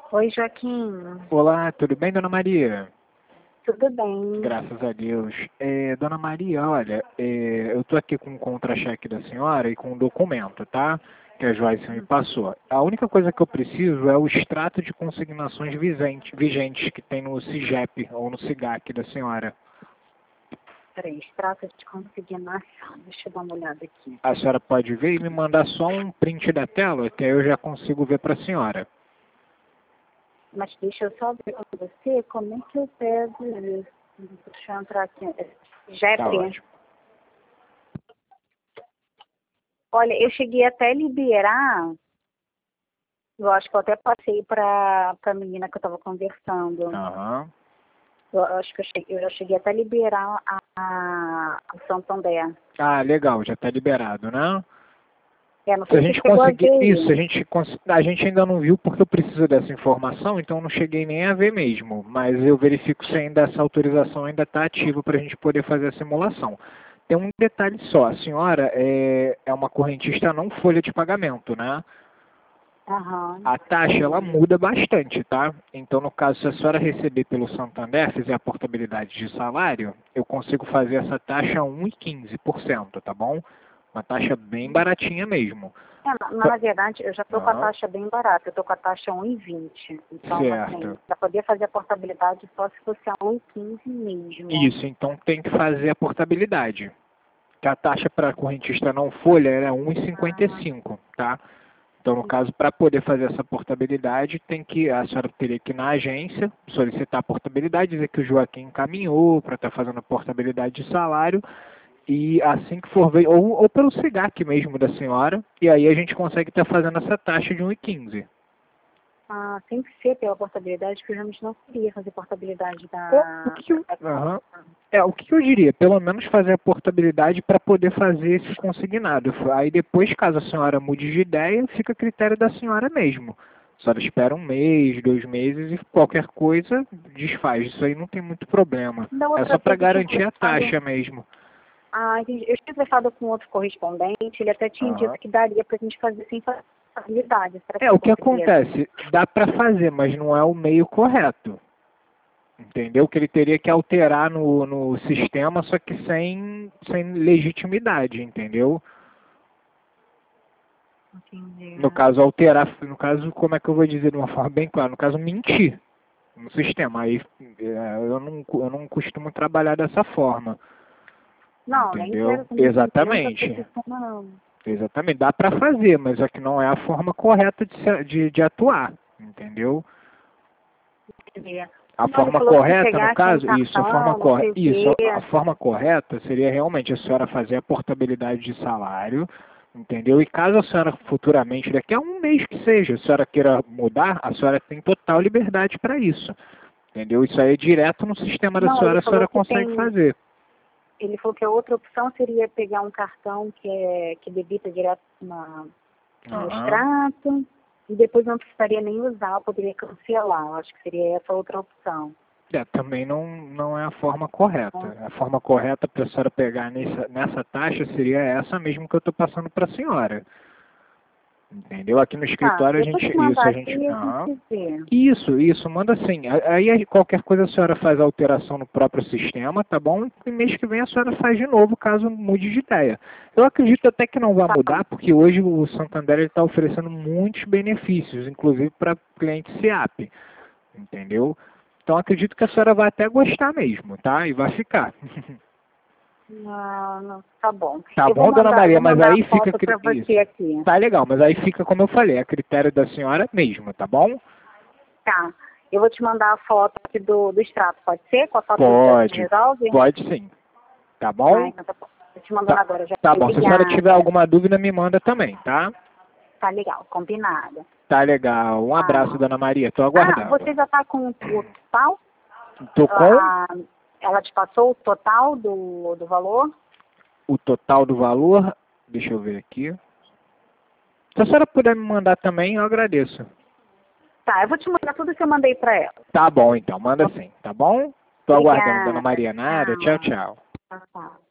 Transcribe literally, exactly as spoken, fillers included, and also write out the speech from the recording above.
Oi, Joaquim. Olá, tudo bem, dona Maria? Tudo bem? Graças a Deus. É, dona Maria, olha, é, eu estou aqui com o contra-cheque da senhora e com um documento, tá? Que a Joyce me passou. A única coisa que eu preciso é o extrato de consignações vigente- vigentes que tem no SIGEP ou no SIGAC da senhora. Peraí, extrato de consignação. Deixa eu dar uma olhada aqui. A senhora pode ver e me mandar só um print da tela, que aí eu já consigo ver para a senhora. Mas deixa eu só ver com você como é que eu pego isso. Deixa eu entrar aqui. Já é Tá P. ótimo. Olha, eu cheguei até a liberar. Eu acho que eu até passei para a menina que eu estava conversando. Aham. Eu acho que eu cheguei, eu já cheguei até a liberar a, a, a Santander. Ah, legal, já está liberado, né? É, não Se sei a se gente você chegou a conseguir ver isso, a isso. gente, cons- a gente ainda não viu porque eu preciso dessa informação, então eu não cheguei nem a ver mesmo. Mas eu verifico se ainda essa autorização ainda está ativa para a gente poder fazer a simulação. Tem um detalhe só, a senhora é, é uma correntista não folha de pagamento, né? Aham. A taxa ela muda bastante, tá? Então, no caso, se a senhora receber pelo Santander, fizer a portabilidade de salário, eu consigo fazer essa taxa a um vírgula quinze por cento, tá bom? Uma taxa bem baratinha mesmo. É, na, na verdade, eu já estou com a Ah, taxa bem barata, eu estou com a taxa um e vinte. Então, assim, certo. para poder fazer a portabilidade só se fosse a um e quinze mesmo. Isso, então tem que fazer a portabilidade. Que a taxa para correntista não folha era um vírgula cinquenta e cinco, tá? Então, no caso, para poder fazer essa portabilidade, tem que, a senhora teria que ir na agência, solicitar a portabilidade, dizer que o Joaquim encaminhou para estar fazendo a portabilidade de salário, e assim que for ver, ou, ou pelo SIGAC mesmo da senhora, e aí a gente consegue estar fazendo essa taxa de um vírgula quinze. Ah, tem que ser pela portabilidade, porque eu realmente não queria fazer portabilidade O, o da... que eu, aham. É, o que eu diria? Pelo menos fazer a portabilidade para poder fazer esse consignado. Aí depois, caso a senhora mude de ideia, fica a critério da senhora mesmo. A senhora espera um mês, dois meses e qualquer coisa desfaz. Isso aí não tem muito problema. Da É outra só para vez eu tinha garantir a conversado... taxa mesmo. Ah, entendi. Eu tinha conversado com outro correspondente, ele até tinha dito Aham. que daria para a gente fazer sem portabilidade. Será que É, você o que conseguiria? acontece? Dá para fazer, mas não é o meio correto. Entendeu? Que ele teria que alterar no, no sistema, só que sem, sem legitimidade, entendeu? Entendi. No caso, alterar, no caso, como é que eu vou dizer de uma forma bem clara? No caso, mentir no sistema. Aí é, eu não, eu não costumo trabalhar dessa forma, Não, nem entendeu? quero também mentir nessa Exatamente. posição, não. Exatamente. Dá para fazer, mas é que não é a forma correta de, se- de, de atuar, entendeu? Entendi. A Não, ele forma falou que se correta, no pegasse um caso, isso, a forma cartão, não sei correta, o isso, quê. a forma correta seria realmente a senhora fazer a portabilidade de salário, entendeu? E caso a senhora futuramente, daqui a um mês que seja, a senhora queira mudar, a senhora tem total liberdade para isso, entendeu? Isso aí é direto no sistema da Não, ele senhora, a falou senhora que consegue tem. fazer. Ele falou que a outra opção seria pegar um cartão que, é, que debita direto na, no Aham. extrato e depois não precisaria nem usar, eu poderia cancelar. Eu acho que seria essa outra opção. É, também não, não é a forma correta. A forma correta para a senhora pegar nessa, nessa taxa seria essa mesmo que eu estou passando para a senhora. Entendeu? Aqui no Tá, escritório a eu vou gente, te isso, mandar a aqui gente, e a aham. gente vê. Isso, isso, manda sim. A- Aí aí qualquer coisa a senhora faz a alteração no próprio sistema, tá bom? E mês que vem a senhora faz de novo, caso mude de ideia. Eu acredito até que não vai Tá, mudar, porque hoje o Santander está oferecendo muitos benefícios, inclusive para cliente SIAP, entendeu? Então acredito que a senhora vai até gostar mesmo, tá? E vai ficar. não, não, tá bom. Tá Eu vou bom, dona mandar, eu Maria, vou mas mandar a aí fica foto cri- para você isso. aqui. Tá legal, mas aí fica como eu falei, a critério da senhora mesmo, tá bom? Tá. Eu vou te mandar a foto aqui do, do extrato, pode ser? Com a foto já se Pode, resolve? pode sim. Tá Ah, bom? então tá bom. Tô te mandando Tá, agora, já. tá bom. Se a senhora tiver Obrigada. alguma dúvida, me manda também, tá? Tá legal, combinado. Tá legal. Um abraço, Ah, dona Maria. Tô ah aguardando. você já tá com o total? Tô com Ela, a- ela te passou o total do, do valor? o total do valor. Deixa eu ver aqui. Se a senhora puder me mandar também, eu agradeço. Tá, eu vou te mandar tudo que eu mandei pra ela. Tá bom, então. Manda sim, tá bom? Tô aguardando, dona Obrigada. Maria. Nada. Tchau, Tchau. tchau. Tchau, tchau.